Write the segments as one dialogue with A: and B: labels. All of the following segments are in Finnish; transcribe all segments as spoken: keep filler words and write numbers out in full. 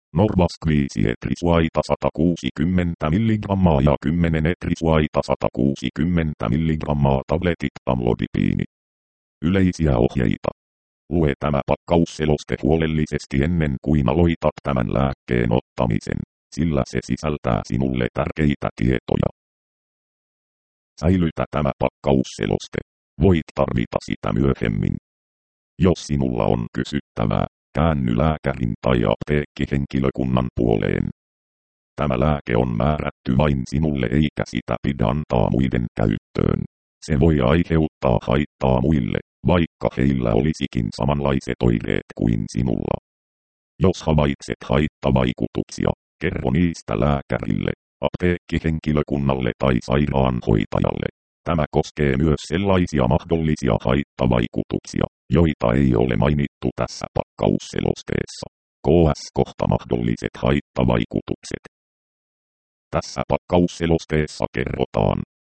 A: Norvask viisi etrisuaita sata kuusikymmentä milligrammaa ja kymmenen etrisuaita sata kuusikymmentä milligrammaa tabletit amlodipiini. Yleisiä ohjeita. Lue tämä pakkausseloste huolellisesti ennen kuin aloitat tämän lääkkeen ottamisen, sillä se sisältää sinulle tärkeitä tietoja. Säilytä tämä pakkausseloste. Voit tarvita sitä myöhemmin. Jos sinulla on kysyttävää, käänny lääkärin tai apteekkihenkilökunnan puoleen. Tämä lääke on määrätty vain sinulle eikä sitä pidä antaa muiden käyttöön. Se voi aiheuttaa haittaa muille, vaikka heillä olisikin samanlaiset oireet kuin sinulla. Jos havaitset haittavaikutuksia, kerro niistä lääkärille, apteekkihenkilökunnalle tai sairaanhoitajalle. Tämä koskee myös sellaisia mahdollisia haittavaikutuksia, joita ei ole mainittu tässä pakkausselosteessa. Ks kohta mahdolliset haittavaikutukset. Tässä pakkausselosteessa kerrotaan.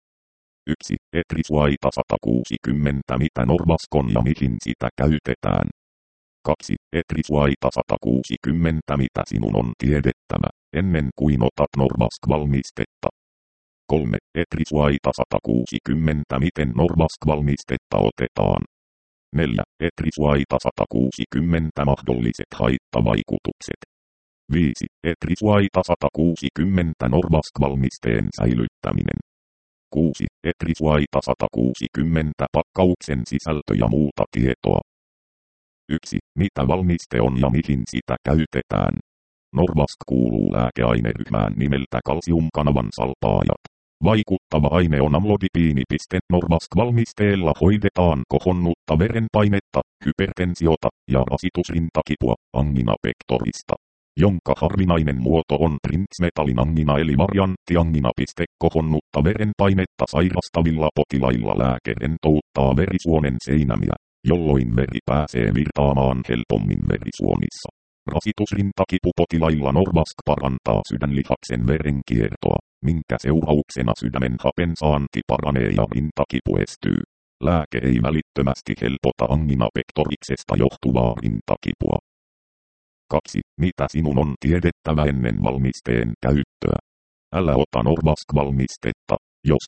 A: yksi. Etrisuaita sata kuusikymmentä mitä Norvask on ja mihin sitä käytetään. kaksi. Etrisuaita sata kuusikymmentä mitä sinun on tiedettävä, ennen kuin otat Norvask-valmistetta. kolme. Etrisuaita sata kuusikymmentä miten Norvask-valmistetta otetaan. neljä. Etrisuaita sata kuusikymmentä mahdolliset haittavaikutukset. viisi. Etrisuaita sata kuusikymmentä Norvask-valmisteen säilyttäminen. kuusi. Etrisuaita sata kuusikymmentä pakkauksen sisältö ja muuta tietoa. yksi. Mitä valmiste on ja mihin sitä käytetään? Norvask kuuluu lääkeaineryhmään nimeltä kalsiumkanavan salpaajat. Vaikuttava aine on amlodipiini. Norvask-valmisteella hoidetaan kohonnutta verenpainetta, hypertensiota ja rasitusrintakipua angina pectorista, jonka harvinainen muoto on transmetallin angina eli varianttiangina. Kohonnutta verenpainetta sairastavilla potilailla lääke rentouttaa verisuonen seinämiä, jolloin veri pääsee virtaamaan helpommin verisuonissa. Rasitusrintakipupotilailla Norvask parantaa sydänlihaksen verenkiertoa, minkä seurauksena sydämen hapensaanti paranee ja rintakipu estyy. Lääke ei välittömästi helpota angina pectoriksesta johtuvaa rintakipua. kaksi. Mitä sinun on tiedettävä ennen valmisteen käyttöä? Älä ota Norvask-valmistetta, jos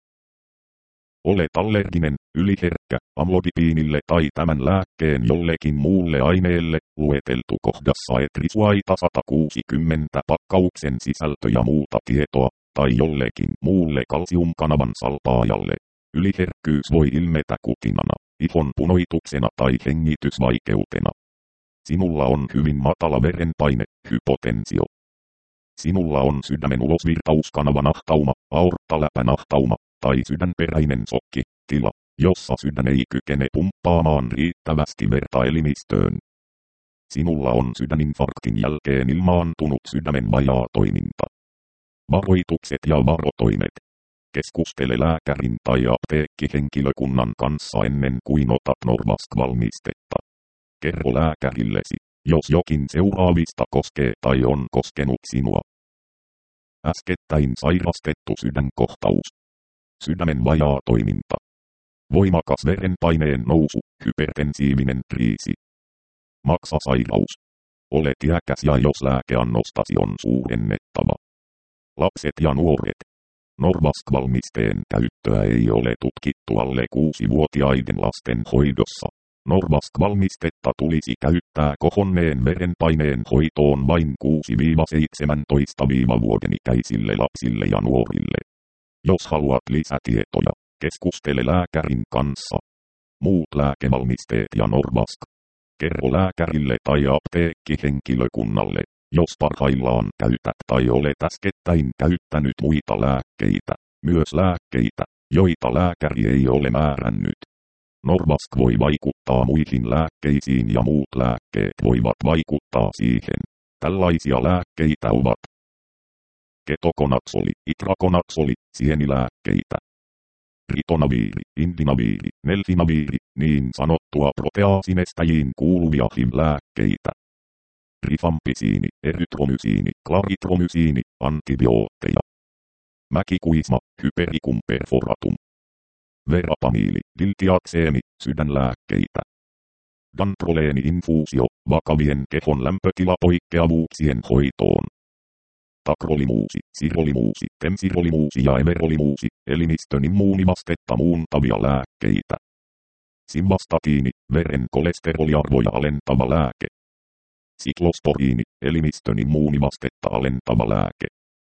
A: olet allerginen, yliherkkä, amlodipiinille tai tämän lääkkeen jollekin muulle aineelle, lueteltu kohdassa etrisuaita sata kuusikymmentä pakkauksen sisältö ja muuta tietoa, tai jollekin muulle kalsiumkanavan salpaajalle. Yliherkkyys voi ilmetä kutinana, ihon punoituksena tai hengitysvaikeutena. Sinulla on hyvin matala verenpaine, hypotensio. Sinulla on sydämen ulosvirtauskanavan ahtauma, aorttaläpänahtauma, tai sydänperäinen sokki, tila, jossa sydän ei kykene pumppaamaan riittävästi verta elimistöön. Sinulla on sydäninfarktin jälkeen ilmaantunut sydämen vajaa toiminta. Varoitukset ja varotoimet. Keskustele lääkärin tai apteekkihenkilökunnan kanssa ennen kuin otat Norvask-valmistetta. Kerro lääkärillesi, jos jokin seuraavista koskee tai on koskenut sinua. Äskettäin sairastettu sydänkohtaus. Sydämen vajaa toiminta. Voimakas verenpaineen nousu, hypertensiivinen kriisi. Maksasairaus. Olet iäkäs ja jos lääkeannostasi on suurennettava. Lapset ja nuoret. Norvask-valmisteen käyttöä ei ole tutkittu alle kuusivuotiaiden lasten hoidossa. Norvask-valmistetta tulisi käyttää kohonneen verenpaineen hoitoon vain kuusi-seitsemäntoista-vuoden ikäisille lapsille ja nuorille. Jos haluat lisätietoja, keskustele lääkärin kanssa. Muut lääkevalmisteet ja Norvask. Kerro lääkärille tai apteekkihenkilökunnalle, jos parhaillaan käytät tai olet äskettäin käyttänyt muita lääkkeitä, myös lääkkeitä, joita lääkäri ei ole määrännyt. Norvask voi vaikuttaa muihin lääkkeisiin ja muut lääkkeet voivat vaikuttaa siihen. Tällaisia lääkkeitä ovat ketokonaksoli, itrakonaksoli, sienilääkkeitä, ritonaviiri, indinaviiri, nelfinaviiri, niin sanottua proteaasinestäjiin kuuluvia H I V-lääkkeitä, rifampisiini, erytromysiini, klaritromysiini, antibiootteja, mäkikuisma, hypericum perforatum, verapamiili, diltiakseemi, sydänlääkkeitä. Dantroleeni-infuusio, vakavien kehon lämpötilapoikkeavuuksien hoitoon. Takrolimuusi, sirolimuusi, temsirolimuusi ja emerolimuusi, elimistön immuunivastetta muuntavia lääkkeitä. Simvastatiini, veren kolesteroliarvoja alentava lääke. Siklosporiini, elimistön immuunivastetta alentava lääke.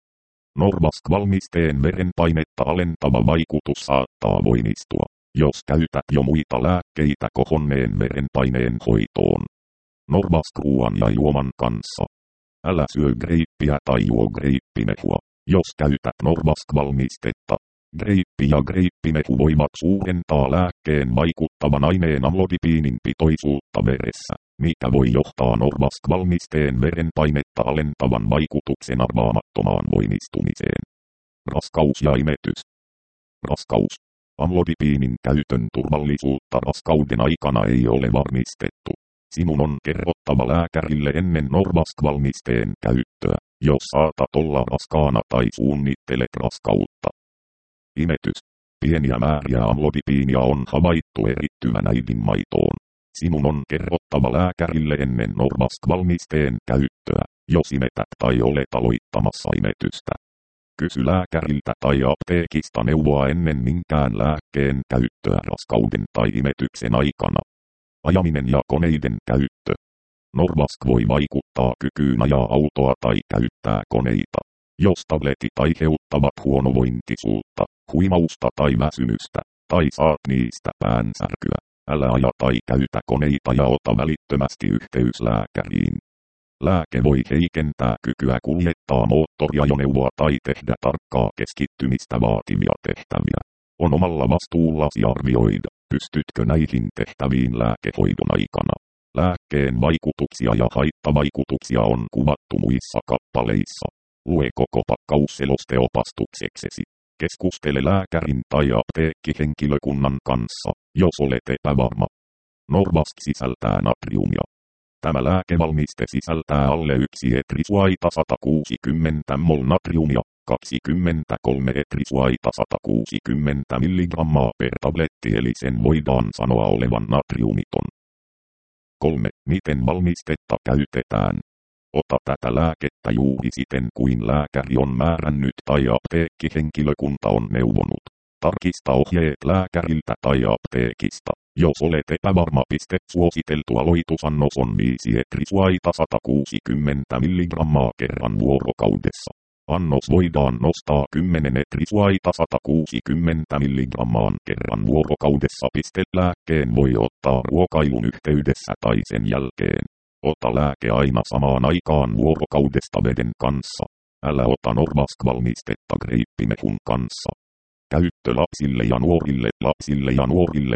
A: Norvask-valmisteen verenpainetta alentava vaikutus saattaa voimistua, jos käytät jo muita lääkkeitä kohonneen verenpaineen hoitoon. Norvask-ruoan ja juoman kanssa. Älä syö greippiä tai juo greippimehua, jos käytät Norvask-valmistetta. Greippi ja greippimehu voivat suurentaa lääkkeen vaikuttavan aineen amlodipiinin pitoisuutta veressä, mikä voi johtaa Norvask-valmisteen verenpainetta alentavan vaikutuksen arvaamattomaan voimistumiseen. Raskaus ja imetys. Raskaus. Amlodipiinin käytön turvallisuutta raskauden aikana ei ole varmistettu. Sinun on kerrottava lääkärille ennen Norvask-valmisteen käyttöä, jos saatat olla raskaana tai suunnittelet raskautta. Imetys. Pieniä määriä amlodipiinia on havaittu erittyvän äidinmaitoon. Sinun on kerrottava lääkärille ennen Norvask-valmisteen käyttöä, jos imetät tai olet aloittamassa imetystä. Kysy lääkäriltä tai apteekista neuvoa ennen minkään lääkkeen käyttöä raskauden tai imetyksen aikana. Ajaminen ja koneiden käyttö. Norvask voi vaikuttaa kykyyn ajaa autoa tai käyttää koneita. Jos tabletit aiheuttavat huonovointisuutta, huimausta tai väsymystä, tai saat niistä päänsärkyä, älä aja tai käytä koneita ja ota välittömästi yhteys lääkäriin. Lääke voi heikentää kykyä kuljettaa moottoriajoneuvoa tai tehdä tarkkaa keskittymistä vaativia tehtäviä. On omalla vastuullasi arvioida, pystytkö näihin tehtäviin lääkehoidon aikana. Lääkkeen vaikutuksia ja haittavaikutuksia on kuvattu muissa kappaleissa. Lue koko pakkaus selosteopastukseksesi. Keskustele lääkärin tai apteekkihenkilökunnan kanssa, jos olet epävarma. Norvask sisältää natriumia. Tämä lääkevalmiste sisältää alle yksi etrisuaita sata kuusikymmentä mol natriumia, kaksikymmentäkolme etrisuaita sata kuusikymmentä milligrammaa per tabletti, eli sen voidaan sanoa olevan natriumiton. kolme. Miten valmistetta käytetään? Ota tätä lääkettä juuri siten kuin lääkäri on määrännyt tai apteekkihenkilökunta on neuvonut. Tarkista ohjeet lääkäriltä tai apteekista. Jos olet epävarma, piste suositeltu aloitusannos on viisi etrisuaita sata kuusikymmentä milligrammaa kerran vuorokaudessa. Annos voidaan nostaa kymmenen etrisuaita sata kuusikymmentä milligrammaan kerran vuorokaudessa. Piste lääkkeen voi ottaa ruokailun yhteydessä tai sen jälkeen. Ota lääke aina samaan aikaan vuorokaudesta veden kanssa. Älä ota Norvask-valmistetta greippimehun kanssa. Käyttö lapsille ja nuorille. Lapsille ja nuorille,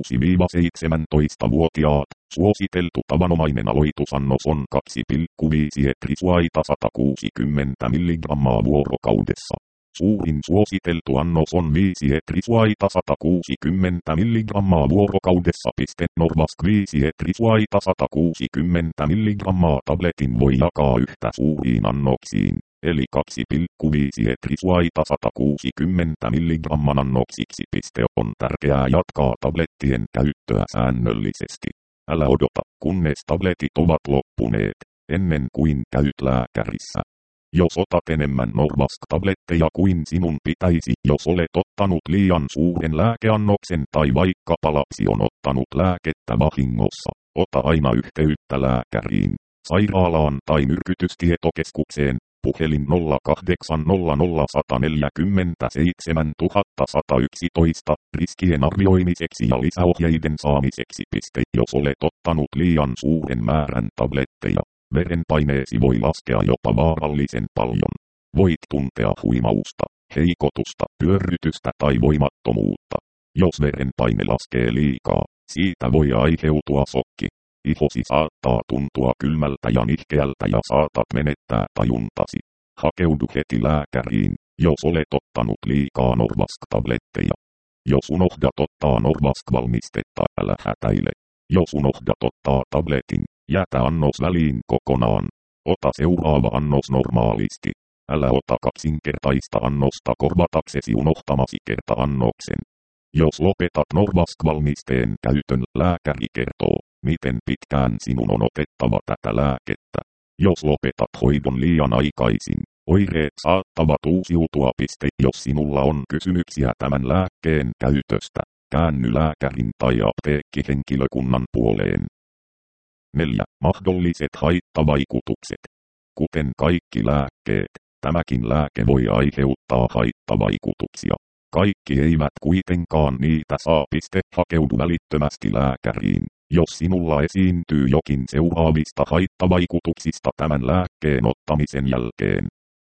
A: kuusi–seitsemäntoista-vuotiaat, suositeltu tavanomainen aloitusannos on kaksi pilkku viisi etrisuaita sata kuusikymmentä milligrammaa vuorokaudessa. Suurin suositeltu annos on viisi etrisuaita sata kuusikymmentä milligrammaa vuorokaudessa. Norvask viisi etrisuaita sata kuusikymmentä milligrammaa tabletin voi jakaa yhtä suuriin annoksiin, eli kaksi pilkku viisi etrisuaita sata kuusikymmentä milligramman annoksiksi. On tärkeää jatkaa tablettien käyttöä säännöllisesti. Älä odota, kunnes tabletit ovat loppuneet, ennen kuin käyt lääkärissä. Jos otat enemmän Norvask-tabletteja kuin sinun pitäisi, jos olet ottanut liian suuren lääkeannoksen tai vaikkapa lapsi on ottanut lääkettä vahingossa, ota aina yhteyttä lääkäriin, sairaalaan tai myrkytystietokeskukseen, puhelin nolla kahdeksan nolla nolla yksi neljä seitsemän yksi yksi yksi riskien arvioimiseksi ja lisäohjeiden saamiseksi. Jos olet ottanut liian suuren määrän tabletteja, verenpaineesi voi laskea jopa vaarallisen paljon. Voit tuntea huimausta, heikotusta, pyörrytystä tai voimattomuutta. Jos verenpaine laskee liikaa, siitä voi aiheutua sokki. Ihosi saattaa tuntua kylmältä ja nihkeältä ja saatat menettää tajuntasi. Hakeudu heti lääkäriin, jos olet ottanut liikaa Norvask-tabletteja. Jos unohdat ottaa Norvask-valmistetta, älä hätäile. Jos unohdat ottaa tabletin, jätä annos väliin kokonaan. Ota seuraava annos normaalisti. Älä ota kaksinkertaista annosta korvataksesi unohtamasi kerta-annoksen. Jos lopetat Norvask-valmisteen käytön, lääkäri kertoo, miten pitkään sinun on otettava tätä lääkettä. Jos lopetat hoidon liian aikaisin, oireet saattavat uusiutua. Jos sinulla on kysymyksiä tämän lääkkeen käytöstä, käänny lääkärin tai apteekkihenkilökunnan puoleen. neljä. Mahdolliset haittavaikutukset. Kuten kaikki lääkkeet, tämäkin lääke voi aiheuttaa haittavaikutuksia. Kaikki eivät kuitenkaan niitä saa. Hakeudu välittömästi lääkäriin, jos sinulla esiintyy jokin seuraavista haittavaikutuksista tämän lääkkeen ottamisen jälkeen.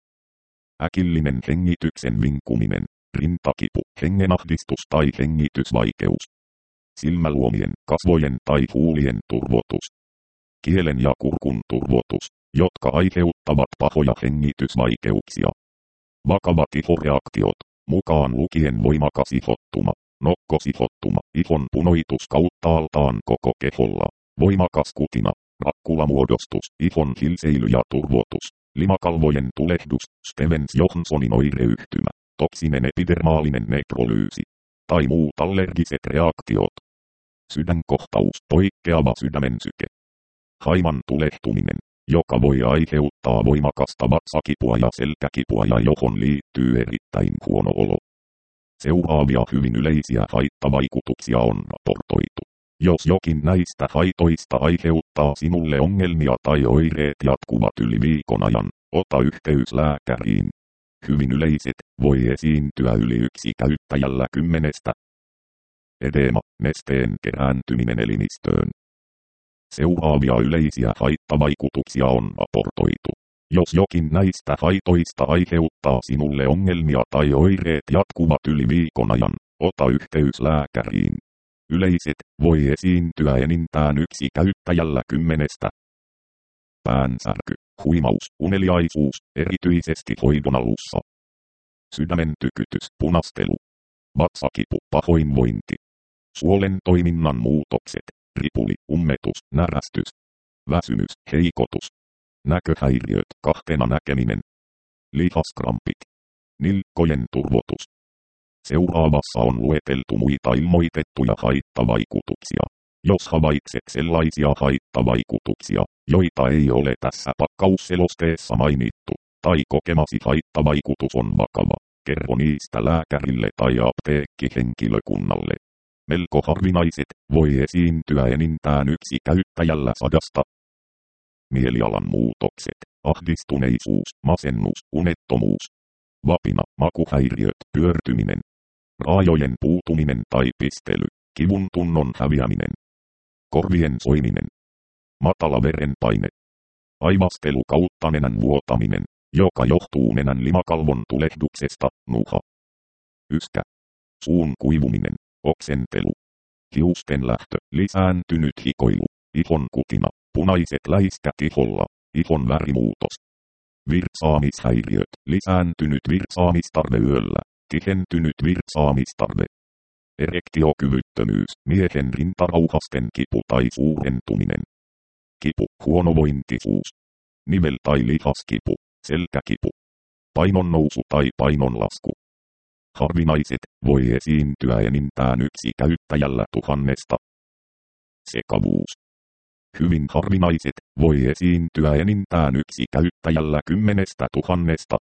A: Äkillinen hengityksen vinkuminen, rintakipu, hengenahdistus tai hengitysvaikeus. Silmäluomien, kasvojen tai huulien turvotus. Kielen ja kurkun turvotus, jotka aiheuttavat pahoja hengitysvaikeuksia. Vakavat ihoreaktiot, mukaan lukien voimakas ihottuma, nokkosihottuma, ihon punoitus kauttaaltaan koko keholla, voimakas kutina, rakkulamuodostus, ihon hilseily ja turvotus, limakalvojen tulehdus, Stevens-Johnsonin oireyhtymä, toksinen epidermaalinen nekrolyysi tai muut allergiset reaktiot. Sydänkohtaus, poikkeava sydämensyke. Haiman tulehtuminen, joka voi aiheuttaa voimakasta vatsakipua ja selkäkipua ja johon liittyy erittäin huono olo. Seuraavia hyvin yleisiä haittavaikutuksia on raportoitu. Jos jokin näistä haitoista aiheuttaa sinulle ongelmia tai oireet jatkuvat yli viikon ajan, ota yhteys lääkäriin. Hyvin yleiset voi esiintyä yli yksi käyttäjällä kymmenestä. Edeema, nesteen kerääntyminen elimistöön. Seuraavia yleisiä haittavaikutuksia on raportoitu. Jos jokin näistä haitoista aiheuttaa sinulle ongelmia tai oireet jatkuvat yli viikon ajan, ota yhteys lääkäriin. Yleiset voi esiintyä enintään yksi käyttäjällä kymmenestä. Päänsärky, huimaus, uneliaisuus, erityisesti hoidon alussa. Sydämen tykytys, punastelu. Vatsakipu, pahoinvointi. Suolen toiminnan muutokset, ripuli, ummetus, närästys. Väsymys, heikotus. Näköhäiriöt, kahtena näkeminen. Lihaskrampit. Nilkkojen turvotus. Seuraavassa on lueteltu muita ilmoitettuja haittavaikutuksia. Jos havaitset sellaisia haittavaikutuksia, joita ei ole tässä pakkausselosteessa mainittu, tai kokemasi haittavaikutus on vakava, kerro niistä lääkärille tai apteekkihenkilökunnalle. Melko harvinaiset voi esiintyä enintään yksi käyttäjällä sadasta. Mielialan muutokset, ahdistuneisuus, masennus, unettomuus. Vapina, makuhäiriöt, pyörtyminen. Raajojen puutuminen tai pistely, kivun tunnon häviäminen. Korvien soiminen. Matala verenpaine. Aivastelu kautta nenän vuotaminen, joka johtuu nenän limakalvon tulehduksesta, nuha. Yskä. Suun kuivuminen, oksentelu. Hiusten lähtö, lisääntynyt hikoilu, ihon kutina, punaiset läiskät iholla, ihon värimuutos. Virtsaamishäiriöt, lisääntynyt virtsaamistarve yöllä, tihentynyt virtsaamistarve. Erektiokyvyttömyys, miehen rintarauhasten kipu tai suurentuminen. Kipu, huonovointisuus. Nivel- tai lihaskipu, selkäkipu. Painonnousu tai painonlasku. Harvinaiset voi esiintyä enintään yksi käyttäjällä tuhannesta. Sekavuus. Hyvin harvinaiset voi esiintyä enintään yksi käyttäjällä kymmenestä tuhannesta.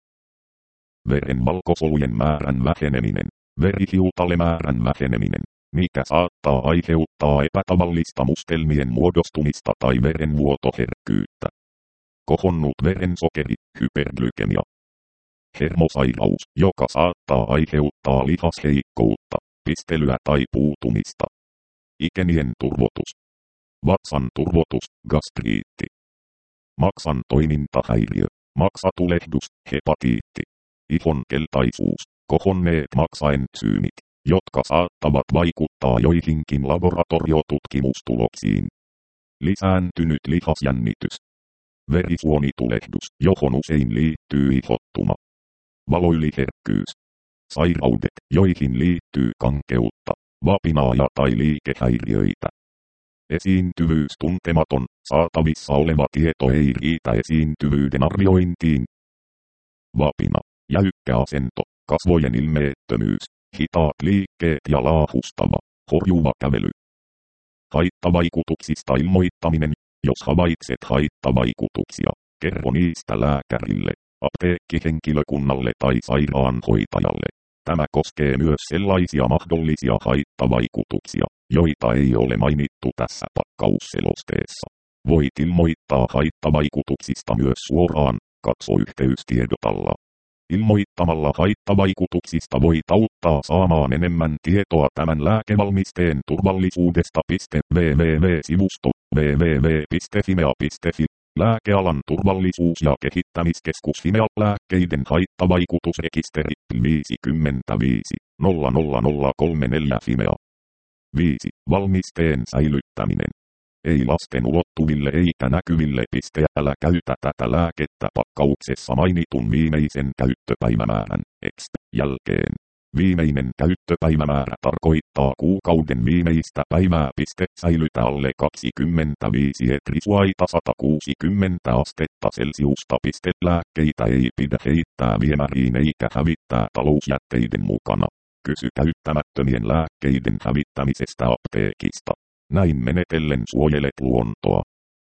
A: Veren valkosolujen määrän väheneminen, verihiutalemäärän väheneminen, mikä saattaa aiheuttaa epätavallista mustelmien muodostumista tai verenvuotoherkkyyttä. Kohonnut verensokeri, hyperglykemia. Hermosairaus, joka saattaa aiheuttaa lihasheikkoutta, pistelyä tai puutumista. Ikenien turvotus. Vatsan turvotus, gastriitti. Maksan toimintahäiriö, maksatulehdus, hepatiitti. Ihon keltaisuus, kohonneet maksaentsyymit, jotka saattavat vaikuttaa joihinkin laboratoriotutkimustuloksiin. Lisääntynyt lihasjännitys. Verisuonitulehdus, johon usein liittyy ihottuma. Valoyliherkkyys. Sairaudet, joihin liittyy kankeutta, vapinaa ja tai liikehäiriöitä. Esiintyvyys tuntematon, saatavissa oleva tieto ei riitä esiintyvyyden arviointiin. Vapina, jäykkä asento, kasvojen ilmeettömyys, hitaat liikkeet ja laahustava, horjuva kävely. Haittavaikutuksista ilmoittaminen. Jos havaitset haittavaikutuksia, kerro niistä lääkärille, apteekkihenkilökunnalle tai sairaanhoitajalle. Tämä koskee myös sellaisia mahdollisia haittavaikutuksia, joita ei ole mainittu tässä pakkausselosteessa. Voit ilmoittaa haittavaikutuksista myös suoraan, katso yhteystiedot alla. Ilmoittamalla haittavaikutuksista voit auttaa saamaan enemmän tietoa tämän lääkevalmisteen turvallisuudesta. www-sivusto www piste fimea piste fi Lääkealan turvallisuus- ja kehittämiskeskus Fimea lääkkeiden haittavaikutusrekisteri viisikymmentäviisi nolla nolla nolla kolmekymmentäneljä Fimea. viisi. Valmisteen säilyttäminen. Ei lasten ulottuville eikä näkyville. Älä käytä tätä lääkettä pakkauksessa mainitun viimeisen käyttöpäivämäärän X jälkeen. Viimeinen käyttöpäivämäärä tarkoittaa kuukauden viimeistä päivää. Säilytä alle kaksikymmentäviisi etrisuaita sata kuusikymmentä astetta Celsiusta. Lääkkeitä ei pidä heittää viemäriin eikä hävittää talousjätteiden mukana. Kysy käyttämättömien lääkkeiden hävittämisestä apteekista. Näin menetellen suojelet luontoa.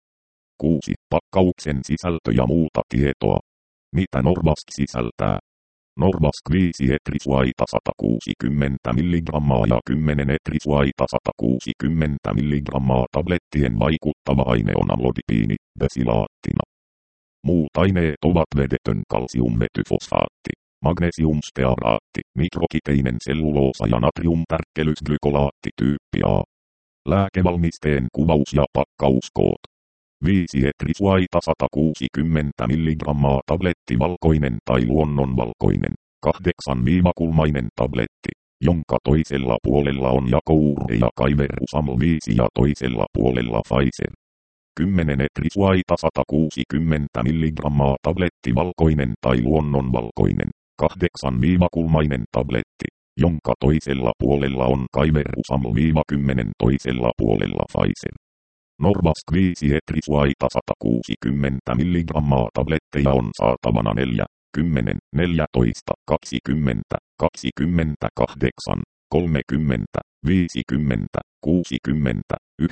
A: kuusi. Pakkauksen sisältö ja muuta tietoa. Mitä Norvask sisältää? Norvask viisi etrisuaita sata kuusikymmentä milligrammaa ja kymmenen etrisuaita sata kuusikymmentä milligrammaa tablettien vaikuttava aine on amlodipiini, besilaattina. Muut aineet ovat vedetön kalsiummetyfosfaatti, magnesiumstearaatti, mikrokiteinen selluloosa ja natriumtärkkelysglykolaatti tyyppi A. Lääkevalmisteen kuvaus ja pakkauskoot. viisi etrisuaita sata kuusikymmentä milligrammaa tabletti valkoinen tai luonnonvalkoinen, kahdeksan viivakulmainen tabletti, jonka toisella puolella on Jakoure ja Kaiverus-Aml viisi ja toisella puolella Pfizer. kymmenen etrisuaita sata kuusikymmentä milligrammaa tabletti valkoinen tai luonnonvalkoinen, kahdeksan viivakulmainen tabletti, jonka toisella puolella on Kaiverus-Aml kymmenen toisella puolella Pfizer. Norvask viisi etrisuaita sata kuusikymmentä milligrammaa tabletteja on saatavana neljä, kymmenen, neljätoista, kaksikymmentä, kaksikymmentäkahdeksan, kolmekymmentä, viisikymmentä, kuusikymmentä,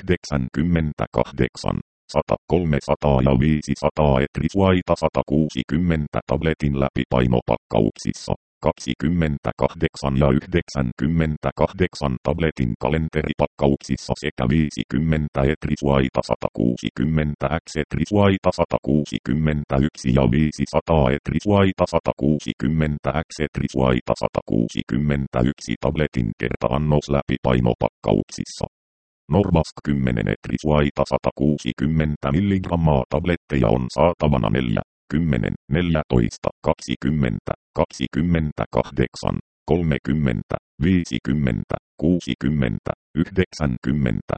A: yhdeksänkymmentäkahdeksan, sata, kolmesataa ja viisisataa etrisuaita sata kuusikymmentä tabletin läpipainopakkauksissa. kaksikymmentäkahdeksan ja yhdeksänkymmentäkahdeksan tabletin kalenteripakkauksissa sekä viisikymmentä etrisuaita sata kuusikymmentä x etrisuaita sata kuusikymmentäyksi ja viisisataa etrisuaita sata kuusikymmentä x etrisuaita sata kuusikymmentäyksi tabletin kertaannos läpipainopakkauksissa. Norvask kymmenen etrisuaita sata kuusikymmentä milligrammaa tabletteja on saatavana neljä, kymmenen, neljätoista, kaksikymmentä, kaksikymmentäkahdeksan, kolmekymmentä, viisikymmentä, kuusikymmentä, yhdeksänkymmentä,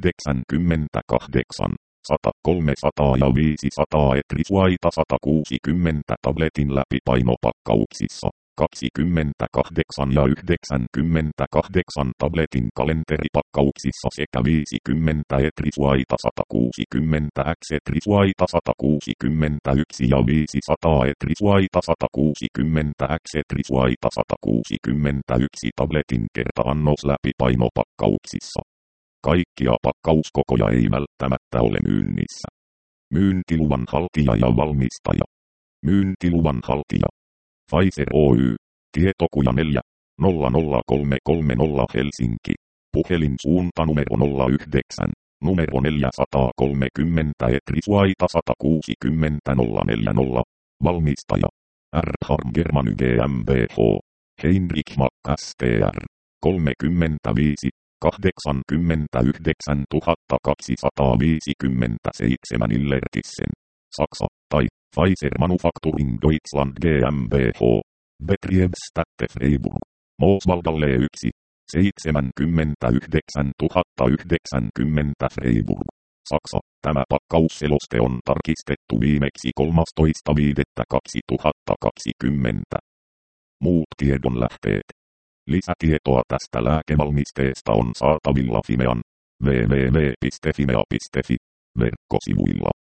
A: yhdeksänkymmentäkahdeksan, sata, kolmesataa ja viisisataa etrisuaita sata kuusikymmentä tabletin läpipainopakkauksissa. kaksikymmentäkahdeksan ja yhdeksänkymmentäkahdeksan tabletin kalenteripakkauksissa sekä viisikymmentä etrisuaita sata kuusikymmentä x etrisuaita sata kuusikymmentäyksi ja viisisataa etrisuaita sata kuusikymmentä x etrisuaita sata kuusikymmentäyksi tabletin kertaannos läpipainopakkauksissa. Kaikkia pakkauskokoja ei välttämättä ole myynnissä. Myyntiluvan haltija ja valmistaja. Myyntiluvan haltija. Pfizer Oy. Tietokuja neljä nolla nolla kolme kolme nolla Helsinki. Puhelin suuntanumero nolla yhdeksän. Numero neljäsataakolmekymmentä etrisuaita sata kuusikymmentä nolla neljäkymmentä. Valmistaja. R. Harm Germany GmbH. Heinrich Mack S T R. kolmekymmentäviisi kahdeksankymmentäyhdeksän tuhatta kaksisataaviisikymmentäseitsemän Illertissen. Saksa, tai Pfizer Manufacturing Deutschland GmbH. Betriebsstätte Freiburg. Mooswaldalle yksi. seitsemänkymmentäyhdeksän tuhatta yhdeksänkymmentä Freiburg. Saksa. Tämä pakkausseloste on tarkistettu viimeksi kolmastoista viidettä kaksituhattakaksikymmentä. Muut tiedonlähteet. Lisätietoa tästä lääkevalmisteesta on saatavilla Fimean www piste fimea piste fi verkkosivuilla.